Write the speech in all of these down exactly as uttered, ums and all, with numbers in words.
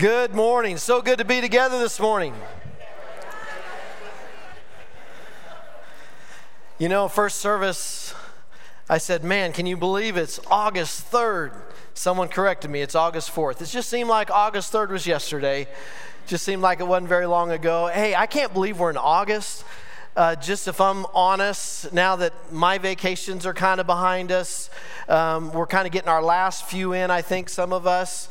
Good morning. So good to be together this morning. You know, first service, I said, man, can you believe it's August third? Someone corrected me. It's August fourth. It just seemed like August third was yesterday. Just seemed like it wasn't very long ago. Hey, I can't believe we're in August. Uh, just if I'm honest, now that my vacations are kind of behind us, um, we're kind of getting our last few in, I think, some of us.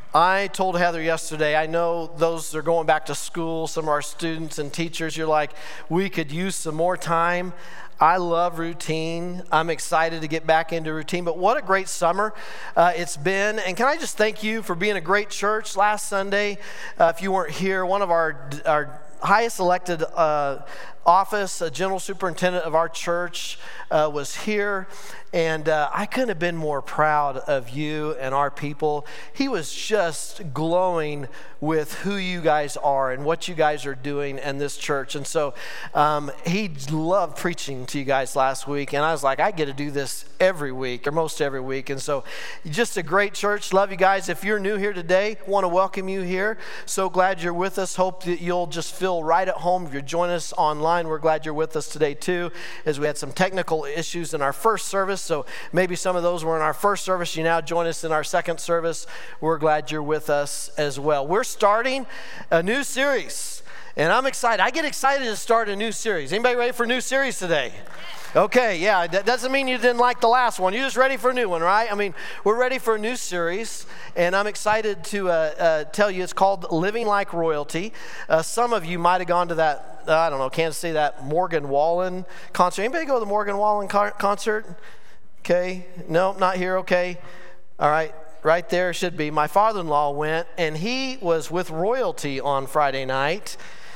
I told Heather yesterday, I know those that are going back to school, some of our students and teachers, you're like, we could use some more time. I love routine. I'm excited to get back into routine, but what a great summer uh, it's been. And can I just thank you for being a great church last Sunday? Uh, if you weren't here, one of our, our highest elected uh, office, a general superintendent of our church, uh, was here. And uh, I couldn't have been more proud of you and our people. He was just glowing with who you guys are and what you guys are doing in this church. And so um, he loved preaching to you guys last week. And I was like, I get to do this every week or most every week. And so just a great church. Love you guys. If you're new here today, want to welcome you here. So glad you're with us. Hope that you'll just feel right at home. If you're joining us online, we're glad you're with us today too, as we had some technical issues in our first service. So maybe some of those were in our first service. You now join us in our second service. We're glad you're with us as well. We're starting a new series, and I'm excited. I get excited to start a new series. Anybody ready for a new series today? Okay, yeah, that doesn't mean you didn't like the last one. You're just ready for a new one, right? I mean, we're ready for a new series, and I'm excited to uh, uh, tell you it's called Living Like Royalty. Uh, some of you might have gone to that, uh, I don't know, Kansas City, that Morgan Wallen concert. Anybody go to the Morgan Wallen car- concert? Okay, no, not here, okay. All right, right there should be. My father-in-law went, and he was with royalty on Friday night.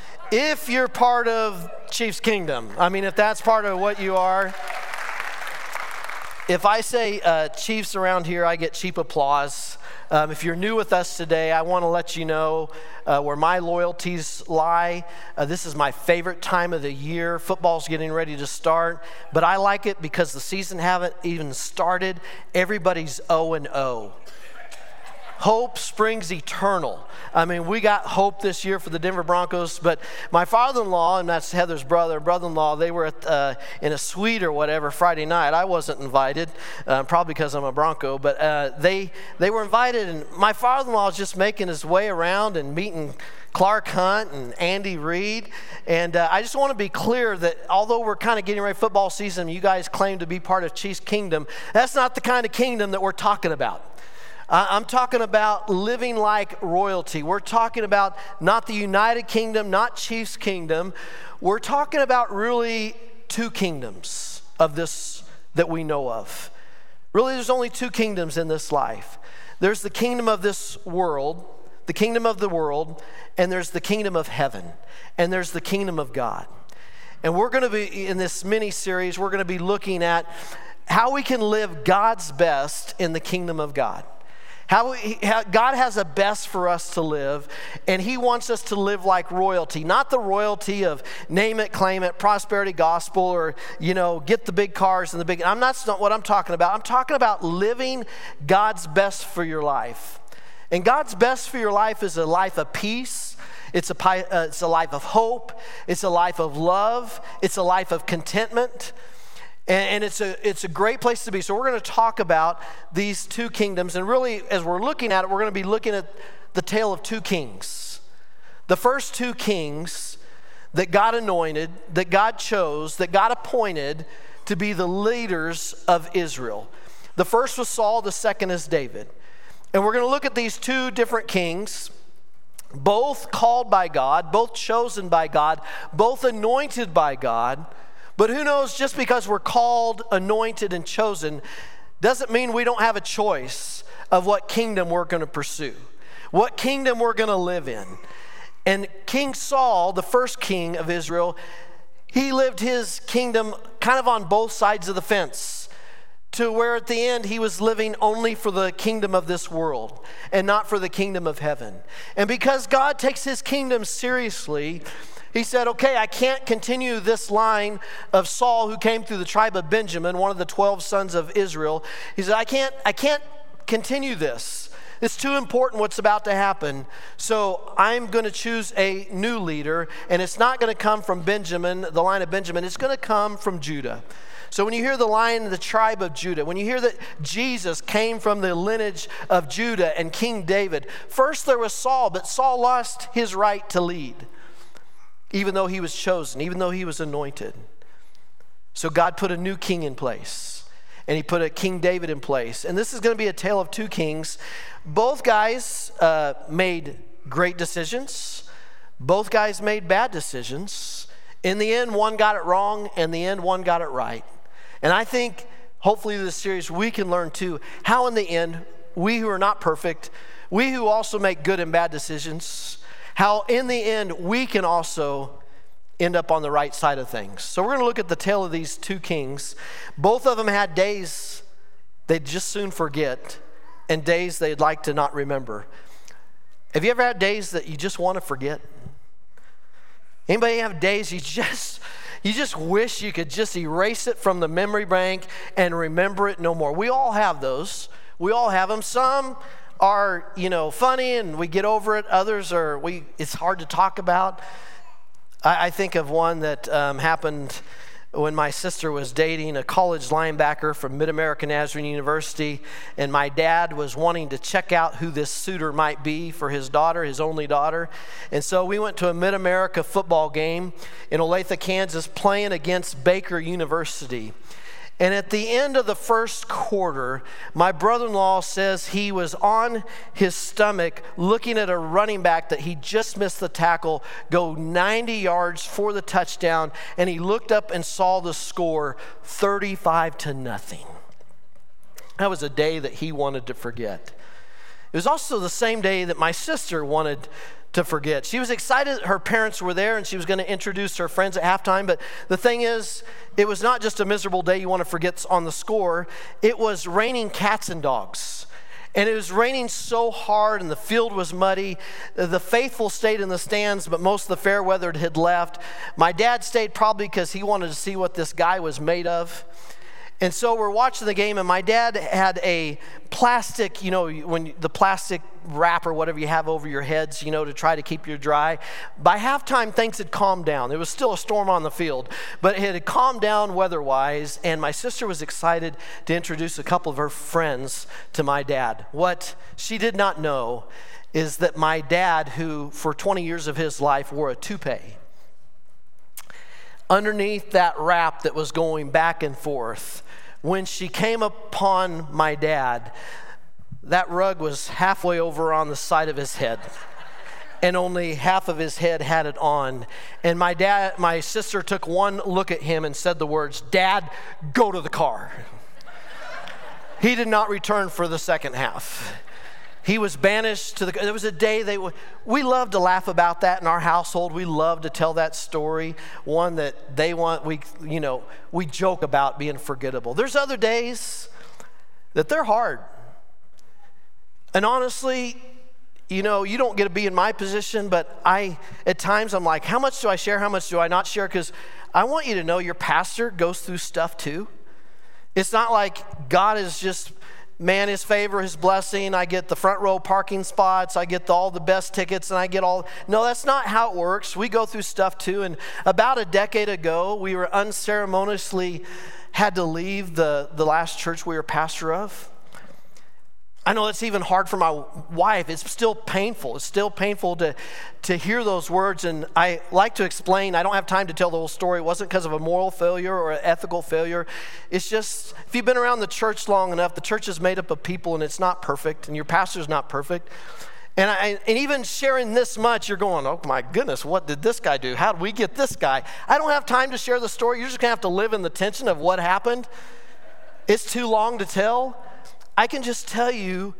If you're part of Chiefs Kingdom, I mean, if that's part of what you are. If I say uh, Chiefs around here, I get cheap applause. Um, if you're new with us today, I want to let you know uh, where my loyalties lie. Uh, this is my favorite time of the year. Football's getting ready to start, but I like it because the season haven't even started. Everybody's oh and oh. Hope springs eternal. I mean, we got hope this year for the Denver Broncos, but my father-in-law, and that's Heather's brother, brother-in-law, they were at, uh, in a suite or whatever Friday night. I wasn't invited, uh, probably because I'm a Bronco, but uh, they they were invited, and my father-in-law was just making his way around and meeting Clark Hunt and Andy Reid. And uh, I just want to be clear that although we're kind of getting ready for football season, you guys claim to be part of Chiefs Kingdom, that's not the kind of kingdom that we're talking about. I'm talking about living like royalty. We're talking about not the United Kingdom, not Chiefs Kingdom. We're talking about really two kingdoms of this that we know of. Really, there's only two kingdoms in this life. There's the kingdom of this world, the kingdom of the world, and there's the kingdom of heaven, and there's the kingdom of God. And we're going to be, in this mini-series, we're going to be looking at how we can live God's best in the kingdom of God. How, we, how God has a best for us to live, and he wants us to live like royalty, not the royalty of name it, claim it, prosperity gospel, or, you know, get the big cars and the big, I'm not, that's not what I'm talking about. I'm talking about living God's best for your life. And God's best for your life is a life of peace. It's a, uh, it's a life of hope. It's a life of love. It's a life of contentment. And it's a it's a great place to be. So we're going to talk about these two kingdoms. And really, as we're looking at it, we're going to be looking at the tale of two kings. The first two kings that God anointed, that God chose, that God appointed to be the leaders of Israel. The first was Saul, the second is David. And we're going to look at these two different kings, both called by God, both chosen by God, both anointed by God. But who knows, just because we're called, anointed, and chosen doesn't mean we don't have a choice of what kingdom we're going to pursue, what kingdom we're going to live in. And King Saul, the first king of Israel, he lived his kingdom kind of on both sides of the fence, to where at the end he was living only for the kingdom of this world and not for the kingdom of heaven. And because God takes his kingdom seriously, he said, okay, I can't continue this line of Saul, who came through the tribe of Benjamin, one of the twelve sons of Israel. He said, I can't, I can't continue this. It's too important what's about to happen. So I'm going to choose a new leader, and it's not going to come from Benjamin, the line of Benjamin. It's going to come from Judah. So when you hear the line of the tribe of Judah, when you hear that Jesus came from the lineage of Judah and King David, first there was Saul, but Saul lost his right to lead, even though he was chosen, even though he was anointed. So God put a new king in place, and he put a King David in place. And this is going to be a tale of two kings. Both guys uh, made great decisions. Both guys made bad decisions. In the end, one got it wrong, and in the end, one got it right. And I think, hopefully, this series, we can learn, too, how in the end, we who are not perfect, we who also make good and bad decisions, how in the end, we can also end up on the right side of things. So we're going to look at the tale of these two kings. Both of them had days they'd just soon forget and days they'd like to not remember. Have you ever had days that you just want to forget? Anybody have days you just... You just wish you could just erase it from the memory bank and remember it no more. We all have those. We all have them. Some are, you know, funny and we get over it. Others are, we. It's hard to talk about. I, I think of one that um, happened when my sister was dating a college linebacker from Mid-American Nazarene University, and my dad was wanting to check out who this suitor might be for his daughter, his only daughter. And so we went to a Mid-America football game in Olathe, Kansas, playing against Baker University. And at the end of the first quarter, my brother-in-law says he was on his stomach looking at a running back that he just missed the tackle go ninety yards for the touchdown, and he looked up and saw the score, thirty-five to nothing. That was a day that he wanted to forget. It was also the same day that my sister wanted to forget. She was excited that her parents were there and she was going to introduce her friends at halftime, but the thing is, it was not just a miserable day you want to forget on the score. It was raining cats and dogs. And it was raining so hard and the field was muddy. The faithful stayed in the stands, but most of the fair weathered had left. My dad stayed probably because he wanted to see what this guy was made of. And so we're watching the game, and my dad had a plastic, you know, when the plastic wrap or whatever you have over your heads, you know, to try to keep you dry. By halftime, things had calmed down. There was still a storm on the field, but it had calmed down weather-wise, and my sister was excited to introduce a couple of her friends to my dad. What she did not know is that my dad, who for twenty years of his life wore a toupee, underneath that wrap that was going back and forth, when she came upon my dad, that rug was halfway over on the side of his head, and only half of his head had it on. And my dad, my sister took one look at him and said the words, "Dad, go to the car." He did not return for the second half. He was banished to the, there was a day they, we love to laugh about that in our household. We love to tell that story, one that they want, we, you know, we joke about being forgettable. There's other days that they're hard. And honestly, you know, you don't get to be in my position, but I, at times I'm like, how much do I share? How much do I not share? Because I want you to know your pastor goes through stuff too. It's not like God is just, man, his favor, his blessing, I get the front row parking spots, I get the, all the best tickets, and I get all... No, that's not how it works. We go through stuff too, and about a decade ago, we were unceremoniously had to leave the, the last church we were pastor of. I know it's even hard for my wife. It's still painful. It's still painful to, to hear those words. And I like to explain, I don't have time to tell the whole story. It wasn't because of a moral failure or an ethical failure. It's just, if you've been around the church long enough, the church is made up of people and it's not perfect, and your pastor's not perfect. And, I, and even sharing this much, you're going, oh my goodness, what did this guy do? How did we get this guy? I don't have time to share the story. You're just going to have to live in the tension of what happened. It's too long to tell. I can just tell you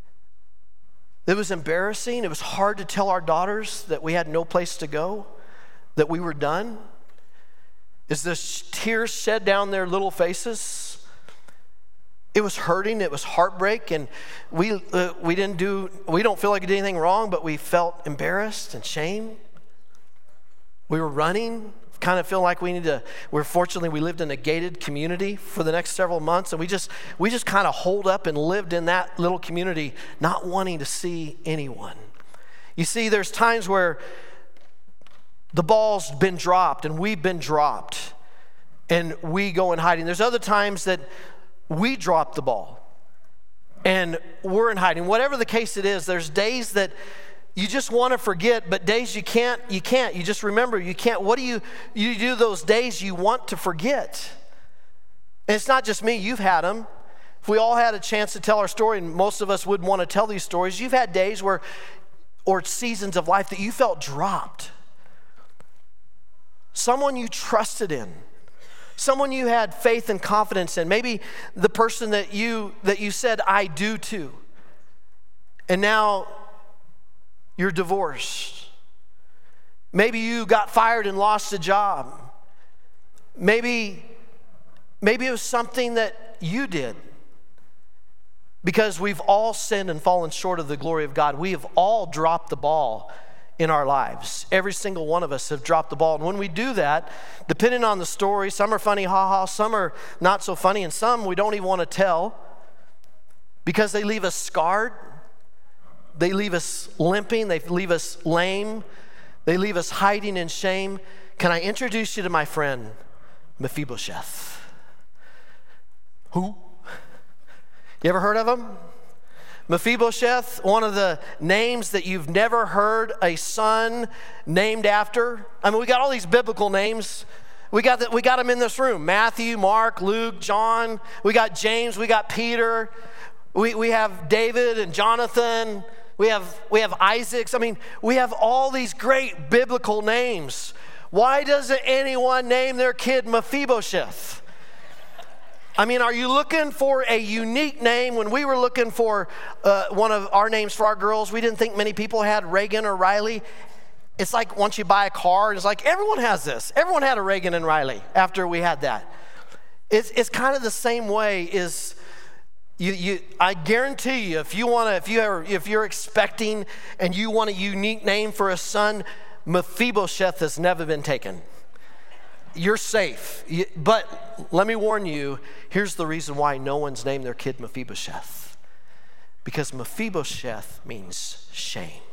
it was embarrassing. It was hard to tell our daughters that we had no place to go, that we were done. As the tears shed down their little faces, it was hurting. It was heartbreak, and we uh, we didn't do. We don't feel like we did anything wrong, but we felt embarrassed and shame. We were running. kind of feel like we need to, we're fortunately, we lived in a gated community for the next several months, and we just, we just kind of holed up and lived in that little community, not wanting to see anyone. You see, there's times where the ball's been dropped and we've been dropped and we go in hiding. There's other times that we drop the ball and we're in hiding. Whatever the case it is, there's days that you just want to forget, but days you can't, you can't. You just remember, you can't. What do you, you do those days you want to forget? And it's not just me, you've had them. If we all had a chance to tell our story, and most of us would want to tell these stories, you've had days where, or seasons of life that you felt dropped. Someone you trusted in, someone you had faith and confidence in, maybe the person that you that you said I do to, and now you're divorced. Maybe you got fired and lost a job. Maybe maybe it was something that you did. Because we've all sinned and fallen short of the glory of God. We have all dropped the ball in our lives. Every single one of us have dropped the ball. And when we do that, depending on the story, some are funny, ha-ha, some are not so funny, and some we don't even want to tell because they leave us scarred. They leave us limping. They leave us lame. They leave us hiding in shame. Can I introduce you to my friend, Mephibosheth? Who? You ever heard of him? Mephibosheth, one of the names that you've never heard a son named after. I mean, we got all these biblical names. We got that. We got them in this room. Matthew, Mark, Luke, John. We got James. We got Peter. We we have David and Jonathan. We have we have Isaacs. I mean, we have all these great biblical names. Why doesn't anyone name their kid Mephibosheth? I mean, are you looking for a unique name? When we were looking for uh, one of our names for our girls, we didn't think many people had Reagan or Riley. It's like once you buy a car, it's like everyone has this. Everyone had a Reagan and Riley after we had that. It's it's kind of the same way. Is you you? I guarantee you, if you want to, if you are, if you're expecting and you want a unique name for a son, Mephibosheth has never been taken. You're safe. But let me warn you, here's the reason why no one's named their kid Mephibosheth. Because Mephibosheth means shame.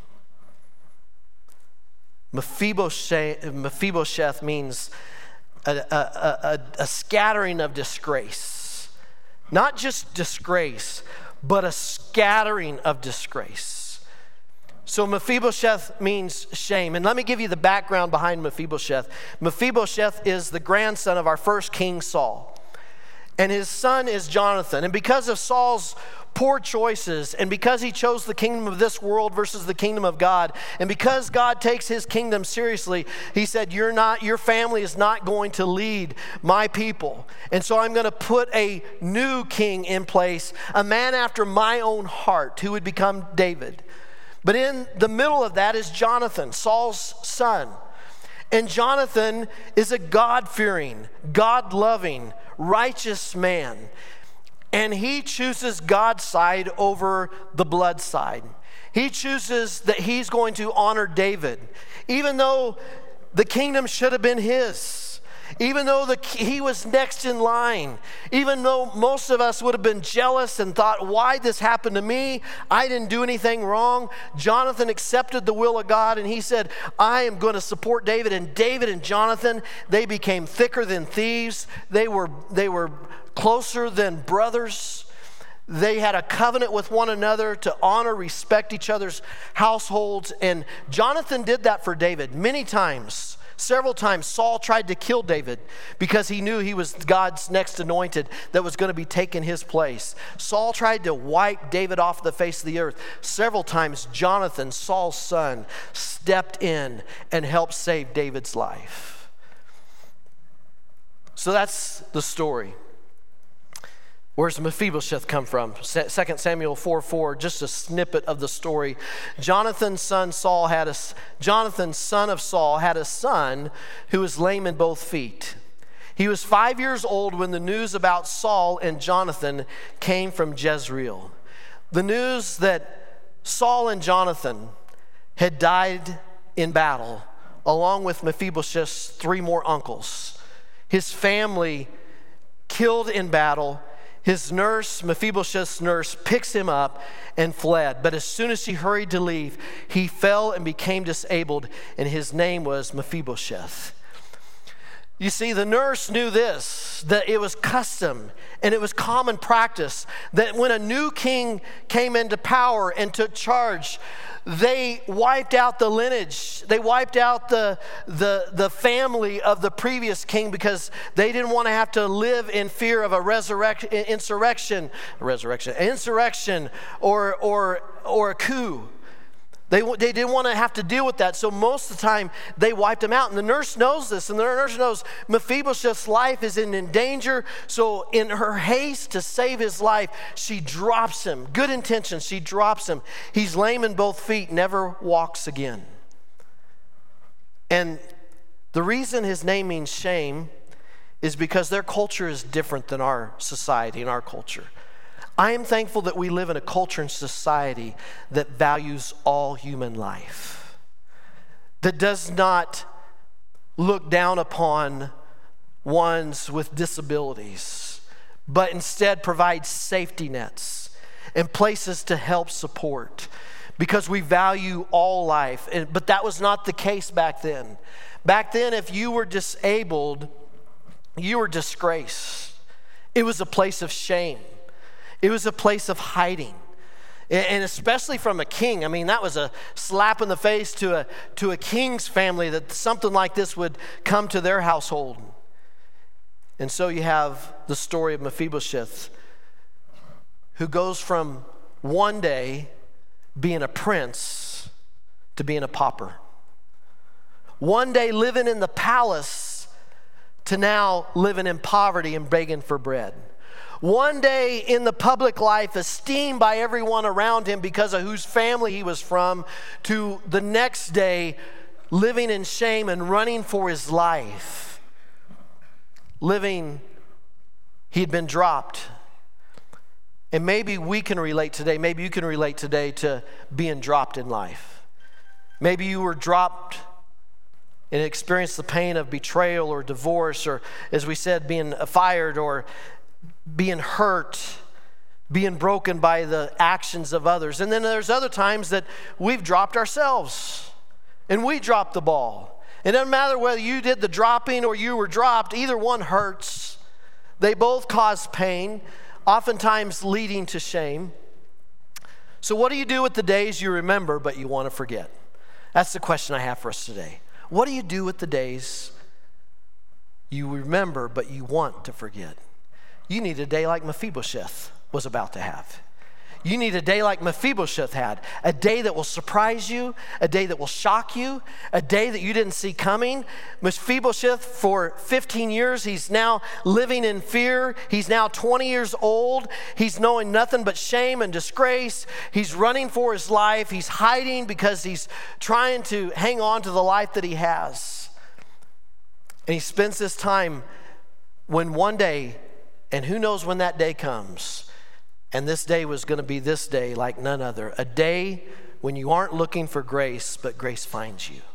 Mephibosheth, Mephibosheth means a, a, a, a scattering of disgrace. Not just disgrace, but a scattering of disgrace. So Mephibosheth means shame. And let me give you the background behind Mephibosheth. Mephibosheth is the grandson of our first king, Saul. And his son is Jonathan. And because of Saul's poor choices, and because he chose the kingdom of this world versus the kingdom of God, and because God takes his kingdom seriously, he said, You're not, your family is not going to lead my people. And so I'm going to put a new king in place, a man after my own heart, who would become David. But in the middle of that is Jonathan, Saul's son. And Jonathan is a God-fearing, God-loving, righteous man. And he chooses God's side over the blood side. He chooses that he's going to honor David, even though the kingdom should have been his. Even though the, he was next in line, even though most of us would have been jealous and thought, why this happened to me? I didn't do anything wrong. Jonathan accepted the will of God and he said, I am going to support David. And David and Jonathan, they became thicker than thieves. They were, they were closer than brothers. They had a covenant with one another to honor, respect each other's households. And Jonathan did that for David many times. Several times Saul tried to kill David because he knew he was God's next anointed that was going to be taking his place. Saul tried to wipe David off the face of the earth. Several times Jonathan, Saul's son, stepped in and helped save David's life. So that's the story. Where's Mephibosheth come from? Second Samuel four four, just a snippet of the story. Jonathan's son Saul had a Jonathan, son of Saul, had a son who was lame in both feet. He was five years old when the news about Saul and Jonathan came from Jezreel. The news that Saul and Jonathan had died in battle along with Mephibosheth's three more uncles. His family killed in battle. His nurse, Mephibosheth's nurse, picks him up and fled. But as soon as he hurried to leave, he fell and became disabled, and his name was Mephibosheth. You see, the nurse knew this, that it was custom and it was common practice that when a new king came into power and took charge, they wiped out the lineage. They wiped out the, the, the family of the previous king because they didn't want to have to live in fear of a resurrection, insurrection, resurrection, insurrection or, or, or a coup. They, they didn't want to have to deal with that, so most of the time they wiped him out. And the nurse knows this, and the nurse knows Mephibosheth's life is in, in danger, so in her haste to save his life, she drops him. Good intentions, she drops him. He's lame in both feet, never walks again. And the reason his name means shame is because their culture is different than our society and our culture. I am thankful that we live in a culture and society that values all human life, that does not look down upon ones with disabilities, but instead provides safety nets and places to help support because we value all life. And, but that was not the case back then. Back then, if you were disabled, you were disgraced. It was a place of shame. It was a place of hiding, and especially from a king. I mean, that was a slap in the face to a, to a king's family that something like this would come to their household. And so you have the story of Mephibosheth, who goes from one day being a prince to being a pauper. One day living in the palace to now living in poverty and begging for bread. One day in the public life, esteemed by everyone around him because of whose family he was from, to the next day living in shame and running for his life. Living, he'd been dropped. And maybe we can relate today, maybe you can relate today to being dropped in life. Maybe you were dropped and experienced the pain of betrayal or divorce, or as we said, being fired, or being hurt, being broken by the actions of others. And then there's other times that we've dropped ourselves and we dropped the ball. It doesn't matter whether you did the dropping or you were dropped, either one hurts. They both cause pain, oftentimes leading to shame. So what do you do with the days you remember but you want to forget? That's the question I have for us today. What do you do with the days you remember but you want to forget? You need a day like Mephibosheth was about to have. You need a day like Mephibosheth had, a day that will surprise you, a day that will shock you, a day that you didn't see coming. Mephibosheth, for fifteen years, he's now living in fear. He's now twenty years old. He's knowing nothing but shame and disgrace. He's running for his life. He's hiding because he's trying to hang on to the life that he has. And he spends this time when one day, and who knows when that day comes, and this day was going to be this day like none other, a day when you aren't looking for grace, but grace finds you.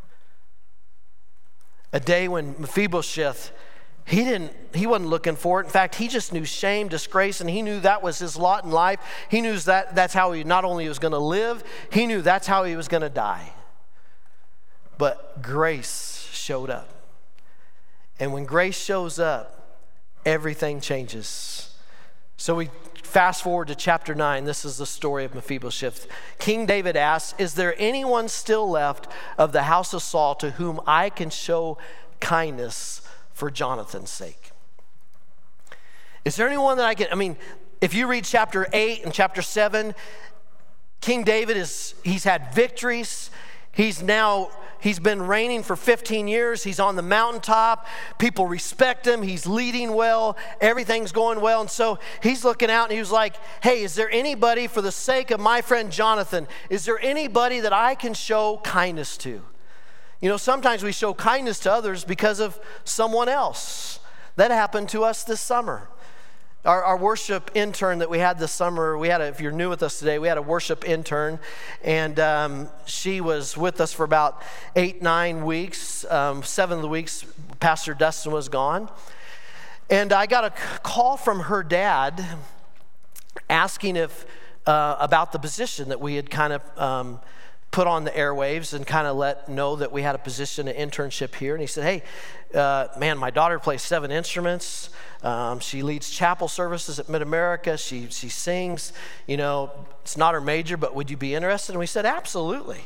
A day when Mephibosheth, he didn't, he wasn't looking for it. In fact, he just knew shame, disgrace, and he knew that was his lot in life. He knew that that's how he not only was going to live, he knew that's how he was going to die. But grace showed up. And when grace shows up, everything changes. So we fast forward to chapter nine. This is the story of Mephibosheth. King David asks, is there anyone still left of the house of Saul to whom I can show kindness for Jonathan's sake? Is there anyone that I can, I mean, if you read chapter eight and chapter seven, King David is, he's had victories. He's now, he's been reigning for fifteen years. He's on the mountaintop. People respect him. He's leading well. Everything's going well. And so he's looking out and he was like, hey, is there anybody, for the sake of my friend Jonathan, is there anybody that I can show kindness to? You know, sometimes we show kindness to others because of someone else. That happened to us this summer. Our, our worship intern that we had this summer, we had a, if you're new with us today, we had a worship intern, and um, she was with us for about eight, nine weeks. Um, seven of the weeks, Pastor Dustin was gone. And I got a call from her dad asking if uh, about the position that we had kind of um, put on the airwaves and kind of let know that we had a position, an internship here. And he said, hey, uh, man, my daughter plays seven instruments. Um, she leads chapel services at Mid-America. She, she sings. You know, it's not her major, but would you be interested? And we said, absolutely.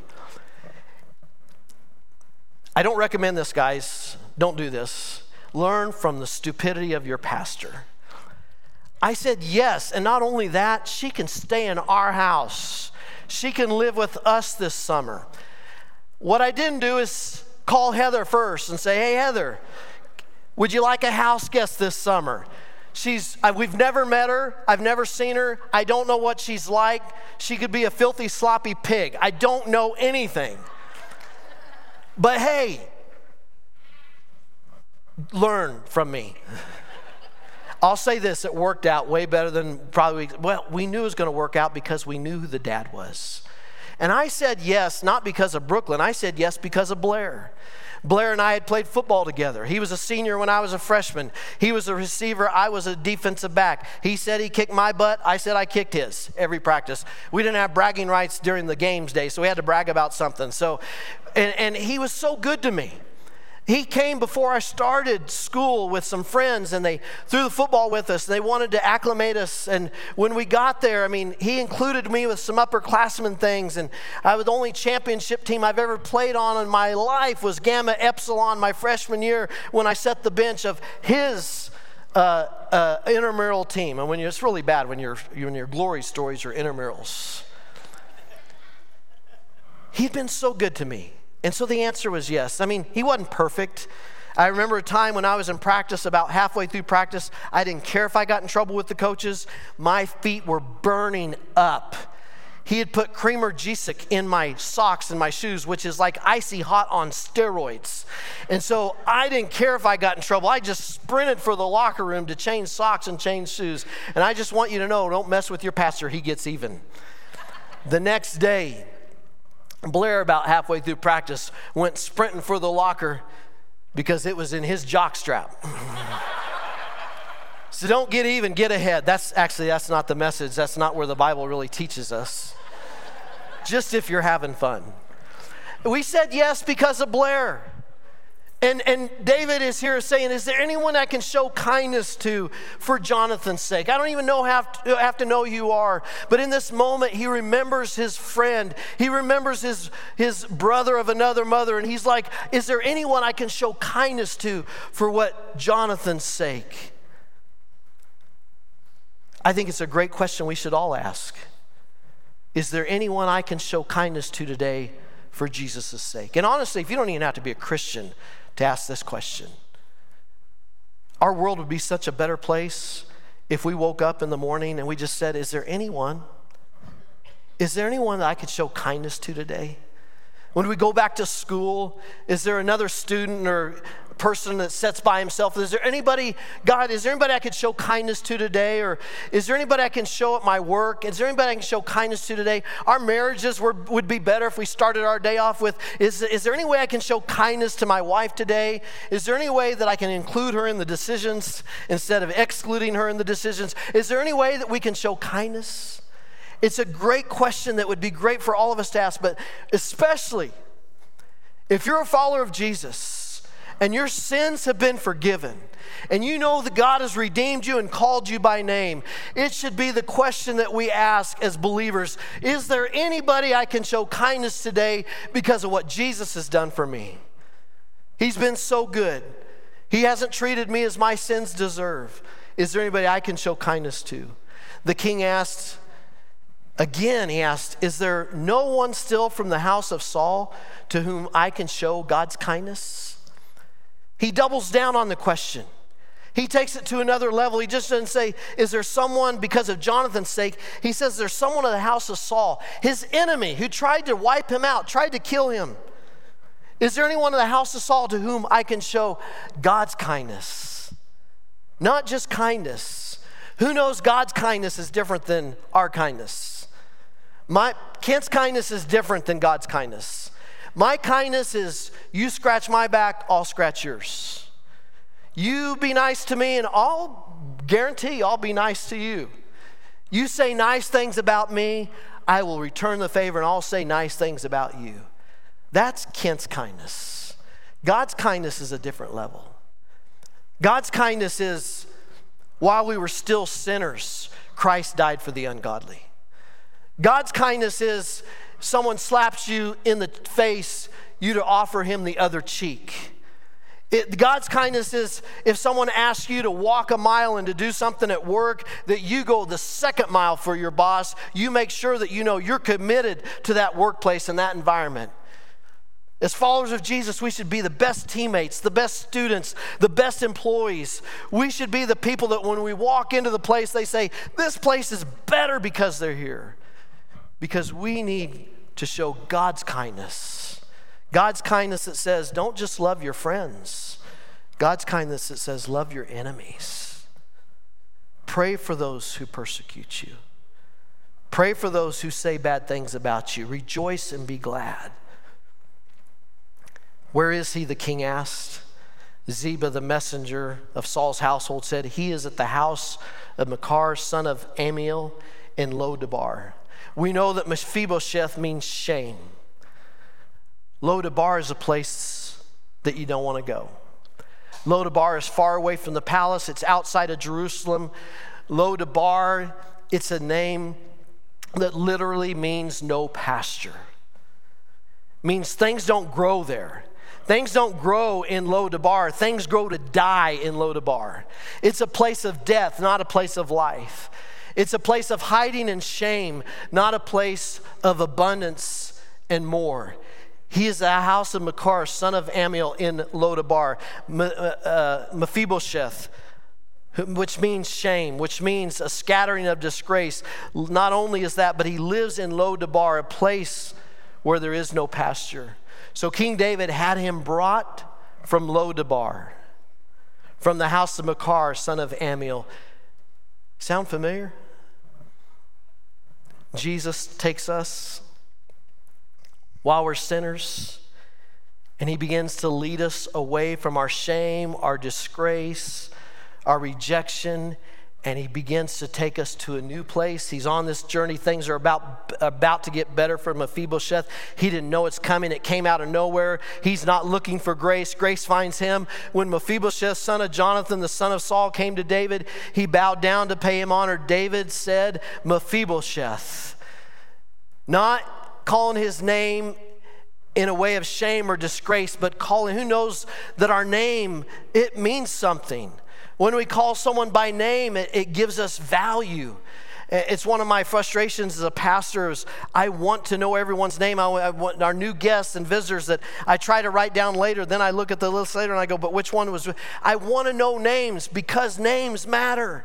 I don't recommend this, guys. Don't do this. Learn from the stupidity of your pastor. I said yes, and not only that, she can stay in our house. She can live with us this summer. What I didn't do is call Heather first and say, hey, Heather, would you like a house guest this summer? She's, I, we've never met her. I've never seen her. I don't know what she's like. She could be a filthy, sloppy pig. I don't know anything. But hey, learn from me. I'll say this, it worked out way better than probably, well, we knew it was going to work out because we knew who the dad was. And I said yes, not because of Brooklyn. I said yes because of Blair. Blair and I had played football together. He was a senior when I was a freshman. He was a receiver. I was a defensive back. He said he kicked my butt. I said I kicked his every practice. We didn't have bragging rights during the games day, so we had to brag about something. So, and, and he was so good to me. He came before I started school with some friends, and they threw the football with us. They wanted to acclimate us, and when we got there, I mean, he included me with some upperclassmen things, and I was the only championship team I've ever played on in my life was Gamma Epsilon my freshman year when I set the bench of his uh, uh, intramural team. And when you're, it's really bad when, you're, when your glory stories are intramurals. He'd been so good to me. And so the answer was yes. I mean, he wasn't perfect. I remember a time when I was in practice, about halfway through practice, I didn't care if I got in trouble with the coaches. My feet were burning up. He had put Creamer Gesic in my socks and my shoes, which is like icy hot on steroids. And so I didn't care if I got in trouble. I just sprinted for the locker room to change socks and change shoes. And I just want you to know, don't mess with your pastor. He gets even. The next day, Blair, about halfway through practice, went sprinting for the locker because it was in his jock strap. So don't get even, get ahead. That's actually, that's not the message. That's not where the Bible really teaches us. Just if you're having fun. We said yes because of Blair. And, and David is here saying, is there anyone I can show kindness to for Jonathan's sake? I don't even know have to, have to know who you are. But in this moment, he remembers his friend. He remembers his, his brother of another mother. And he's like, is there anyone I can show kindness to for what Jonathan's sake? I think it's a great question we should all ask. Is there anyone I can show kindness to today for Jesus' sake? And honestly, if you don't even have to be a Christian to ask this question. Our world would be such a better place if we woke up in the morning and we just said, is there anyone? Is there anyone that I could show kindness to today? When we go back to school, is there another student or person that sits by himself? Is there anybody, God, is there anybody I could show kindness to today? Or is there anybody I can show at my work? Is there anybody I can show kindness to today? Our marriages were, would be better if we started our day off with, is, is there any way I can show kindness to my wife today? Is there any way that I can include her in the decisions instead of excluding her in the decisions? Is there any way that we can show kindness? It's a great question that would be great for all of us to ask, but especially if you're a follower of Jesus, and your sins have been forgiven, and you know that God has redeemed you and called you by name, it should be the question that we ask as believers. Is there anybody I can show kindness today because of what Jesus has done for me? He's been so good. He hasn't treated me as my sins deserve. Is there anybody I can show kindness to? The king asked, again, he asked, is there no one still from the house of Saul to whom I can show God's kindness? He doubles down on the question. He takes it to another level. He just doesn't say, is there someone because of Jonathan's sake? He says there's someone in the house of Saul, his enemy, who tried to wipe him out, tried to kill him. Is there anyone in the house of Saul to whom I can show God's kindness? Not just kindness, Who knows God's kindness is different than our kindness? My Kent's kindness is different than God's kindness. My kindness is you scratch my back, I'll scratch yours. You be nice to me and I'll guarantee I'll be nice to you. You say nice things about me, I will return the favor and I'll say nice things about you. That's Kent's kindness. God's kindness is a different level. God's kindness is, while we were still sinners, Christ died for the ungodly. God's kindness is, someone slaps you in the face, you to offer him the other cheek. It, God's kindness is, if someone asks you to walk a mile and to do something at work, that you go the second mile for your boss. You make sure that you know you're committed to that workplace and that environment. As followers of Jesus, we should be the best teammates, the best students, the best employees. We should be the people that when we walk into the place, they say, this place is better because they're here. Because we need to show God's kindness. God's kindness that says, don't just love your friends. God's kindness that says, love your enemies. Pray for those who persecute you. Pray for those who say bad things about you. Rejoice and be glad. Where is he? The king asked. Ziba, the messenger of Saul's household, said, he is at the house of Machir, son of Ammiel, in Lo-debar. We know that Mephibosheth means shame. Lo-debar is a place that you don't want to go. Lo-debar is far away from the palace. It's outside of Jerusalem. Lo-debar, it's a name that literally means no pasture. Means things don't grow there. Things don't grow in Lo-debar. Things grow to die in Lo-debar. It's a place of death, not a place of life. It's a place of hiding and shame, not a place of abundance and more. He is the house of Machir, son of Ammiel, in Lo-debar. Mephibosheth, which means shame, which means a scattering of disgrace. Not only is that, but he lives in Lo-debar, a place where there is no pasture. So King David had him brought from Lo-debar, from the house of Machir, son of Ammiel. Sound familiar? Jesus takes us while we're sinners, and he begins to lead us away from our shame, our disgrace, our rejection, and he begins to take us to a new place. He's on this journey. Things are about, about to get better for Mephibosheth. He didn't know it's coming. It came out of nowhere. He's not looking for grace. Grace finds him. When Mephibosheth, son of Jonathan, the son of Saul, came to David, he bowed down to pay him honor. David said, Mephibosheth. Not calling his name in a way of shame or disgrace, but calling, who knows that our name, it means something. When we call someone by name, it, it gives us value. It's one of my frustrations as a pastor is I want to know everyone's name. I, I want our new guests and visitors that I try to write down later. Then I look at the list later and I go, but which one was? I want to know names because names matter.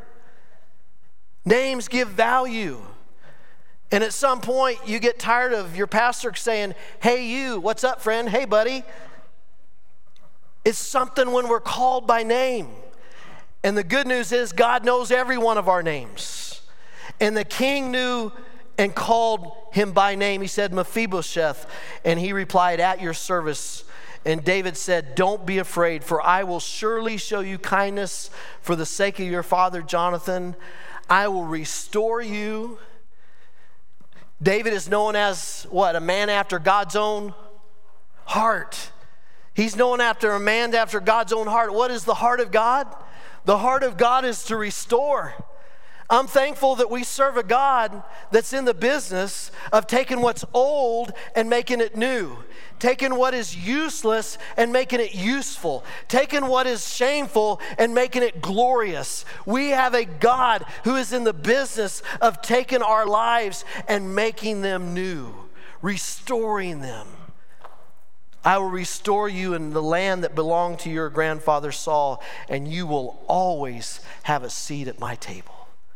Names give value. And at some point you get tired of your pastor saying, hey you, what's up friend? Hey buddy. It's something when we're called by name. And the good news is God knows every one of our names. And the king knew and called him by name. He said, Mephibosheth. And he replied, at your service. And David said, don't be afraid, for I will surely show you kindness for the sake of your father Jonathan. I will restore you. David is known as what? A man after God's own heart. He's known after a man after God's own heart. What is the heart of God? The heart of God is to restore. I'm thankful that we serve a God that's in the business of taking what's old and making it new. Taking what is useless and making it useful. Taking what is shameful and making it glorious. We have a God who is in the business of taking our lives and making them new. Restoring them. I will restore you in the land that belonged to your grandfather Saul, and you will always have a seat at my table.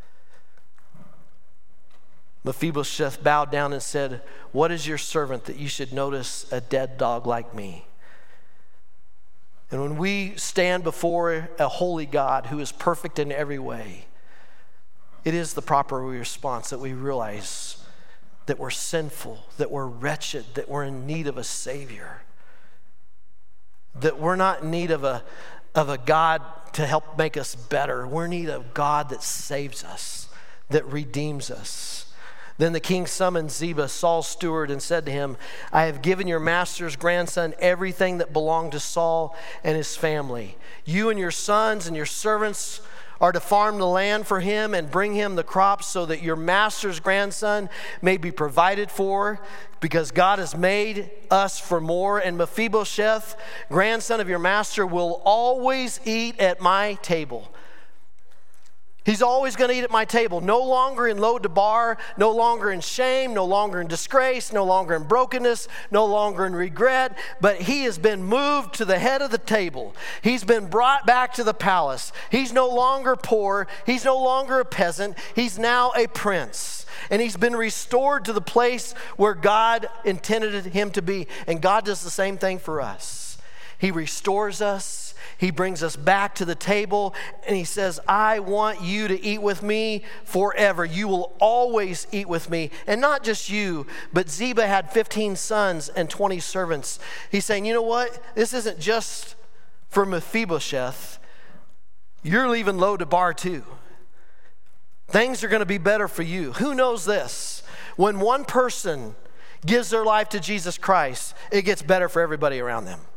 Mephibosheth bowed down and said, what is your servant that you should notice a dead dog like me? And when we stand before a holy God who is perfect in every way, it is the proper response that we realize that we're sinful, that we're wretched, that we're in need of a Savior, that we're not in need of a, of a God to help make us better. We're in need of God that saves us, that redeems us. Then the king summoned Ziba, Saul's steward, and said to him, I have given your master's grandson everything that belonged to Saul and his family. You and your sons and your servants are to farm the land for him and bring him the crops so that your master's grandson may be provided for, because God has made us for more. And Mephibosheth, grandson of your master, will always eat at my table. He's always going to eat at my table, no longer in Lo-debar, no longer in shame, no longer in disgrace, no longer in brokenness, no longer in regret, but he has been moved to the head of the table. He's been brought back to the palace. He's no longer poor. He's no longer a peasant. He's now a prince. And he's been restored to the place where God intended him to be. And God does the same thing for us. He restores us. He brings us back to the table, and he says, I want you to eat with me forever. You will always eat with me. And not just you, but Ziba had fifteen sons and twenty servants. He's saying, you know what? This isn't just for Mephibosheth. You're leaving Lo-debar too. Things are going to be better for you. Who knows this? When one person gives their life to Jesus Christ, it gets better for everybody around them.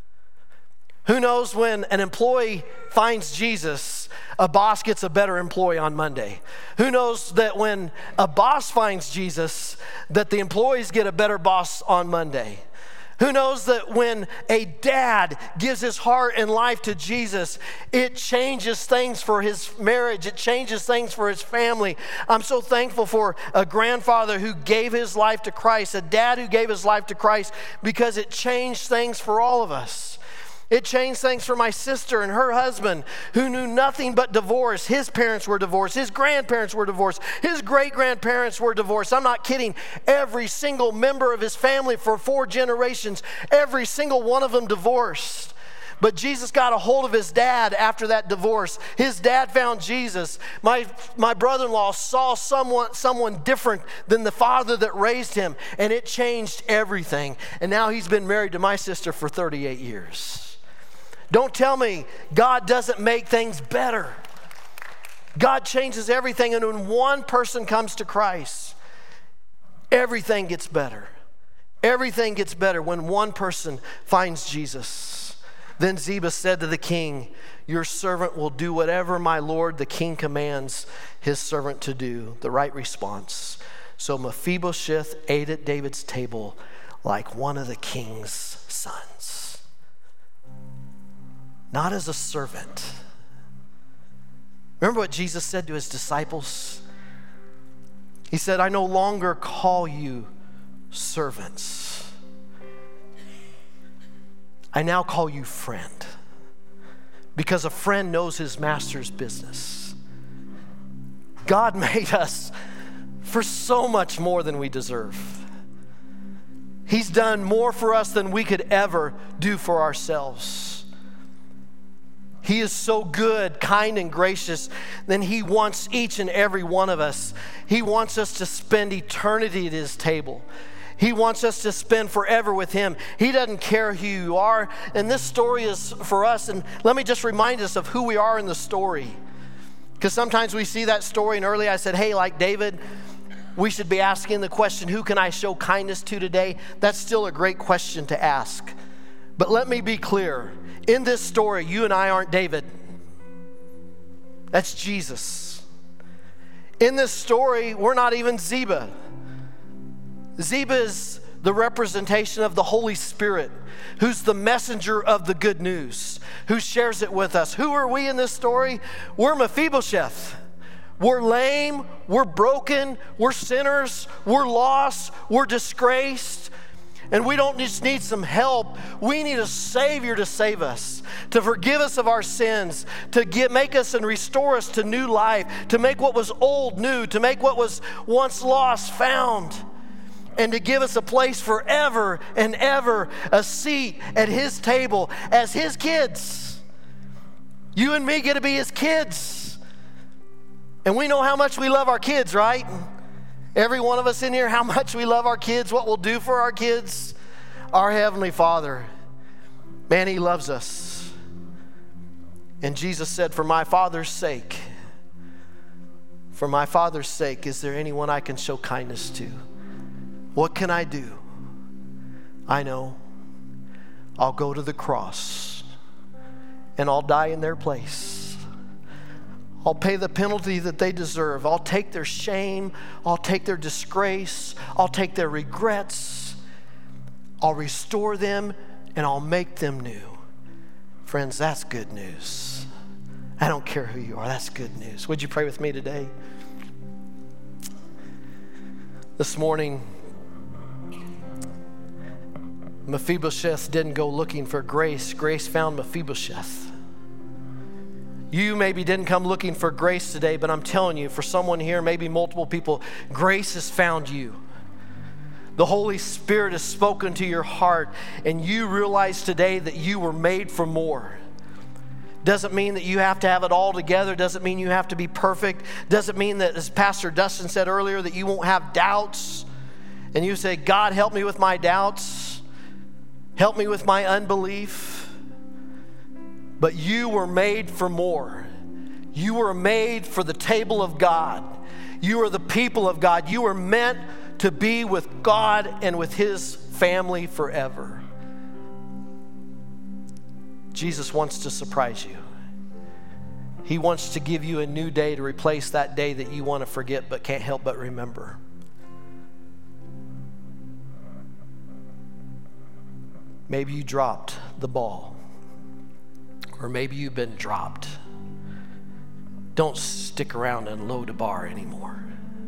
Who knows when an employee finds Jesus, a boss gets a better employee on Monday? Who knows that when a boss finds Jesus, that the employees get a better boss on Monday? Who knows that when a dad gives his heart and life to Jesus, it changes things for his marriage, it changes things for his family. I'm so thankful for a grandfather who gave his life to Christ, a dad who gave his life to Christ, because it changed things for all of us. It changed things for my sister and her husband, who knew nothing but divorce. His parents were divorced. His grandparents were divorced. His great-grandparents were divorced. I'm not kidding. Every single member of his family for four generations, every single one of them divorced. But Jesus got a hold of his dad after that divorce. His dad found Jesus. My, my brother-in-law saw someone, someone different than the father that raised him, and it changed everything. And now he's been married to my sister for thirty-eight years. Don't tell me God doesn't make things better. God changes everything, and when one person comes to Christ, everything gets better. Everything gets better when one person finds Jesus. Then Ziba said to the king, your servant will do whatever my lord the king commands his servant to do. The right response. So Mephibosheth ate at David's table like one of the king's sons. Not as a servant. Remember what Jesus said to his disciples? He said, I no longer call you servants. I now call you friend. Because a friend knows his master's business. God made us for so much more than we deserve. He's done more for us than we could ever do for ourselves. He is so good, kind, and gracious. Then he wants each and every one of us. He wants us to spend eternity at his table. He wants us to spend forever with him. He doesn't care who you are. And this story is for us. And let me just remind us of who we are in the story. Because sometimes we see that story, and earlier I said, hey, like David, we should be asking the question, who can I show kindness to today? That's still a great question to ask. But let me be clear. In this story, you and I aren't David. That's Jesus. In this story, we're not even Ziba. Ziba is the representation of the Holy Spirit, who's the messenger of the good news, who shares it with us. Who are we in this story? We're Mephibosheth. We're lame, we're broken, we're sinners, we're lost, we're disgraced. And we don't just need some help. We need a Savior to save us, to forgive us of our sins, to get, make us and restore us to new life, to make what was old new, to make what was once lost found, and to give us a place forever and ever, a seat at his table as his kids. You and me get to be his kids. And we know how much we love our kids, right? Every one of us in here, how much we love our kids, what we'll do for our kids. Our Heavenly Father, man, He loves us. And Jesus said, for my Father's sake, for my Father's sake, is there anyone I can show kindness to? What can I do? I know. I'll go to the cross and I'll die in their place. I'll pay the penalty that they deserve. I'll take their shame. I'll take their disgrace. I'll take their regrets. I'll restore them and I'll make them new. Friends, that's good news. I don't care who you are. That's good news. Would you pray with me today? This morning, Mephibosheth didn't go looking for grace. Grace found Mephibosheth. You maybe didn't come looking for grace today, but I'm telling you, for someone here, maybe multiple people, grace has found you. The Holy Spirit has spoken to your heart, and you realize today that you were made for more. Doesn't mean that you have to have it all together. Doesn't mean you have to be perfect. Doesn't mean that, as Pastor Dustin said earlier, that you won't have doubts. And you say, God, help me with my doubts. Help me with my unbelief. But you were made for more. You were made for the table of God. You are the people of God. You were meant to be with God and with His family forever. Jesus wants to surprise you. He wants to give you a new day to replace that day that you want to forget but can't help but remember. Maybe you dropped the ball. Or maybe you've been dropped. Don't stick around in Lo-Debar anymore.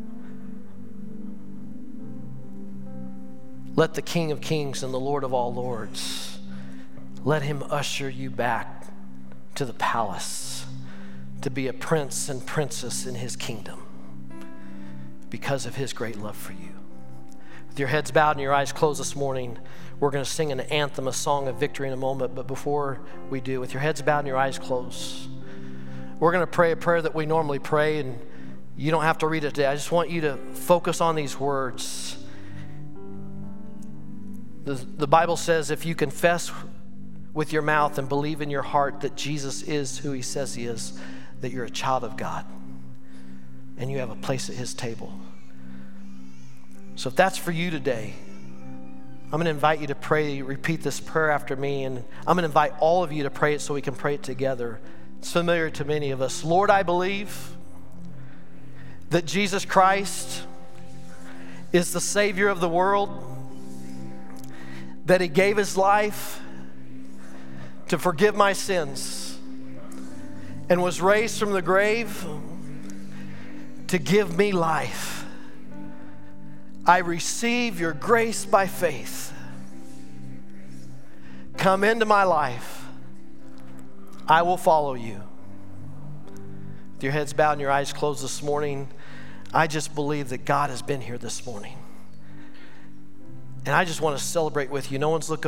Let the King of Kings and the Lord of all lords, let Him usher you back to the palace to be a prince and princess in His kingdom because of His great love for you. With your heads bowed and your eyes closed this morning, we're going to sing an anthem, a song of victory in a moment. But before we do, with your heads bowed and your eyes closed, we're going to pray a prayer that we normally pray, and you don't have to read it today. I just want you to focus on these words. The, the Bible says if you confess with your mouth and believe in your heart that Jesus is who He says He is, that you're a child of God and you have a place at His table. So if that's for you today, I'm going to invite you to pray, repeat this prayer after me, and I'm going to invite all of you to pray it so we can pray it together. It's familiar to many of us. Lord, I believe that Jesus Christ is the Savior of the world, that He gave His life to forgive my sins and was raised from the grave to give me life. I receive your grace by faith. Come into my life. I will follow you. With your heads bowed and your eyes closed this morning, I just believe that God has been here this morning. And I just want to celebrate with you. No one's looking